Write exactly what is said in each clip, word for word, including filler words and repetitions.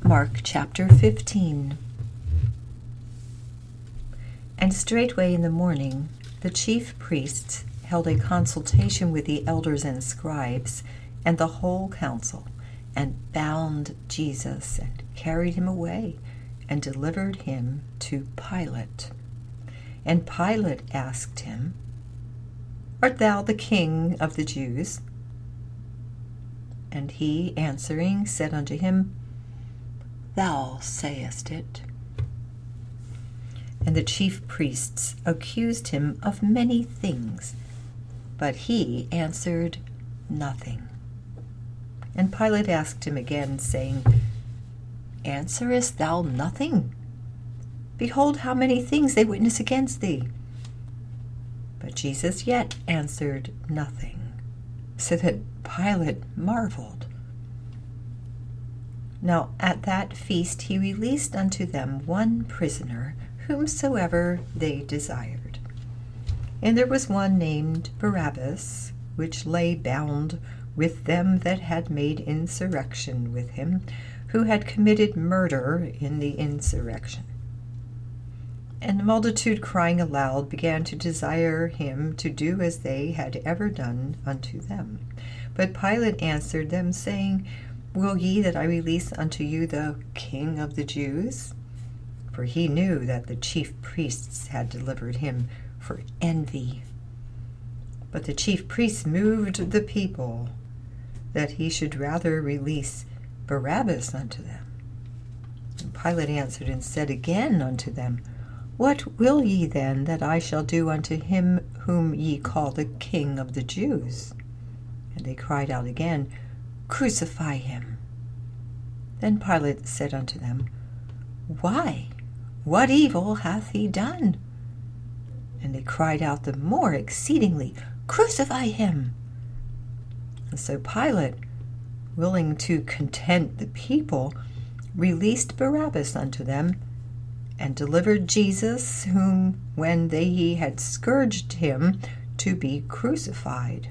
Mark chapter fifteen. And straightway in the morning the chief priests held a consultation with the elders and scribes and the whole council, and bound Jesus, and carried him away, and delivered him to Pilate. And Pilate asked him, Art thou the king of the Jews? And he answering said unto him, Thou sayest it. And the chief priests accused him of many things, but he answered nothing. And Pilate asked him again, saying, Answerest thou nothing? Behold, how many things they witness against thee. But Jesus yet answered nothing, so that Pilate marveled. Now at that feast he released unto them one prisoner, whomsoever they desired. And there was one named Barabbas, which lay bound with them that had made insurrection with him, who had committed murder in the insurrection. And the multitude, crying aloud, began to desire him to do as they had ever done unto them. But Pilate answered them, saying, Will ye that I release unto you the King of the Jews? For he knew that the chief priests had delivered him for envy. But the chief priests moved the people, that he should rather release Barabbas unto them. And Pilate answered and said again unto them, What will ye then that I shall do unto him whom ye call the King of the Jews? And they cried out again, Crucify him. Then Pilate said unto them, Why? What evil hath he done? And they cried out the more exceedingly, Crucify him. And so Pilate, willing to content the people, released Barabbas unto them, and delivered Jesus, whom when they he had scourged him, to be crucified.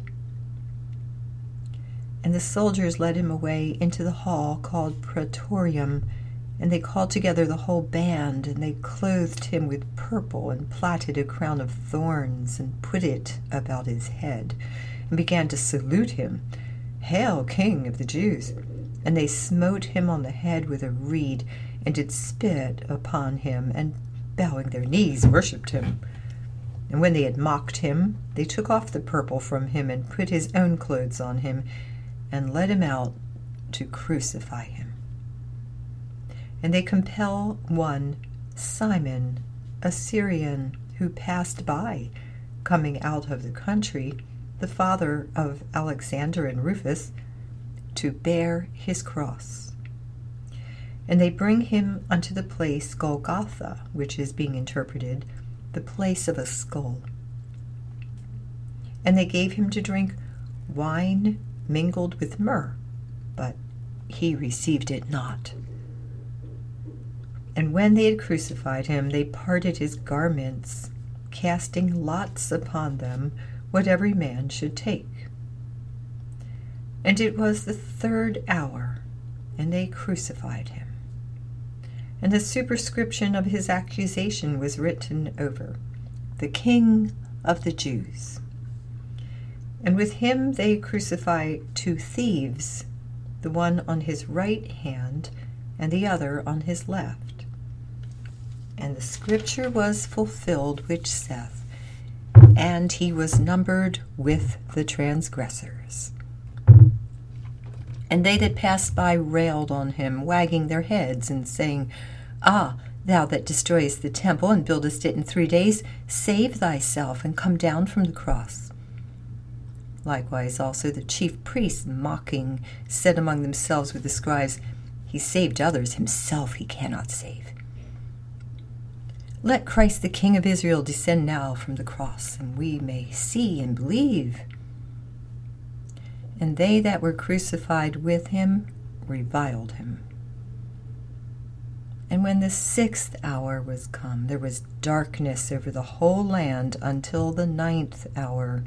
And the soldiers led him away into the hall called Praetorium, and they called together the whole band, and they clothed him with purple, and platted a crown of thorns, and put it about his head, and began to salute him, Hail, King of the Jews! And they smote him on the head with a reed, and did spit upon him, and bowing their knees worshipped him. And when they had mocked him, they took off the purple from him, and put his own clothes on him, and led him out to crucify him. And they compel one Simon, a Syrian, who passed by, coming out of the country, the father of Alexander and Rufus, to bear his cross. And they bring him unto the place Golgotha, which is being interpreted, the place of a skull. And they gave him to drink wine mingled with myrrh, but he received it not. And when they had crucified him, they parted his garments, casting lots upon them, what every man should take. And it was the third hour, and they crucified him. And the superscription of his accusation was written over, The King of the Jews. And with him they crucify two thieves, the one on his right hand, and the other on his left. And the scripture was fulfilled which saith, And he was numbered with the transgressors. And they that passed by railed on him, wagging their heads, and saying, Ah, thou that destroyest the temple, and buildest it in three days, save thyself, and come down from the cross. Likewise also the chief priests, mocking, said among themselves with the scribes, He saved others, himself he cannot save. Let Christ the King of Israel descend now from the cross, and we may see and believe. And they that were crucified with him reviled him. And when the sixth hour was come, there was darkness over the whole land until the ninth hour.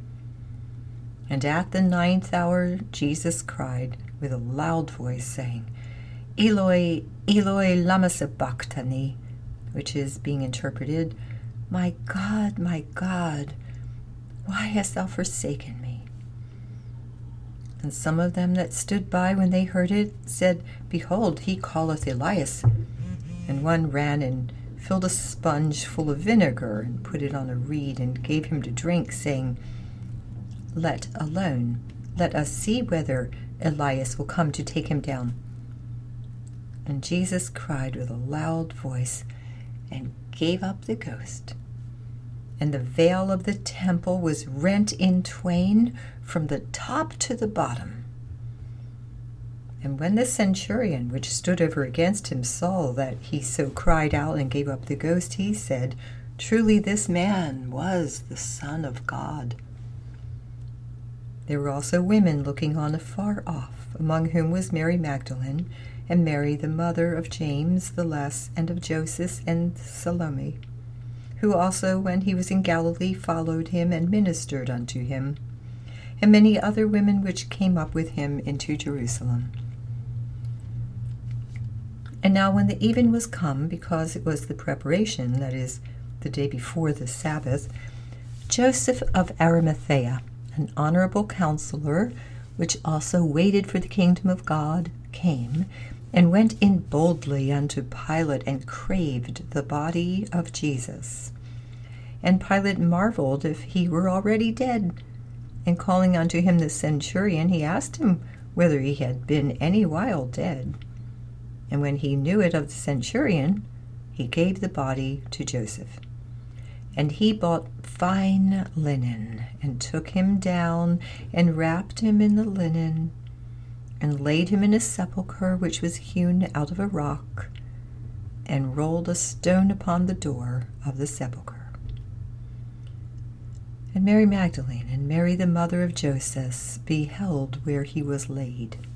And at the ninth hour Jesus cried with a loud voice, saying, Eloi, Eloi, lama sabachthani, which is being interpreted, My God, my God, why hast thou forsaken me? And some of them that stood by when they heard it said, Behold, he calleth Elias. And one ran and filled a sponge full of vinegar and put it on a reed and gave him to drink, saying, Let alone, let us see whether Elias will come to take him down. And Jesus cried with a loud voice and gave up the ghost. And the veil of the temple was rent in twain from the top to the bottom. And when the centurion which stood over against him saw that he so cried out and gave up the ghost, he said, Truly this man was the Son of God. There were also women looking on afar off, among whom was Mary Magdalene, and Mary the mother of James the Less, and of Joseph and Salome, who also, when he was in Galilee, followed him and ministered unto him, and many other women which came up with him into Jerusalem. And now when the even was come, because it was the preparation, that is, the day before the Sabbath, Joseph of Arimathea, an honorable counselor, which also waited for the kingdom of God, came, and went in boldly unto Pilate, and craved the body of Jesus. And Pilate marveled if he were already dead. And calling unto him the centurion, he asked him whether he had been any while dead. And when he knew it of the centurion, he gave the body to Joseph. And he bought fine linen, and took him down, and wrapped him in the linen, and laid him in a sepulchre which was hewn out of a rock, and rolled a stone upon the door of the sepulchre. And Mary Magdalene and Mary the mother of Joseph beheld where he was laid.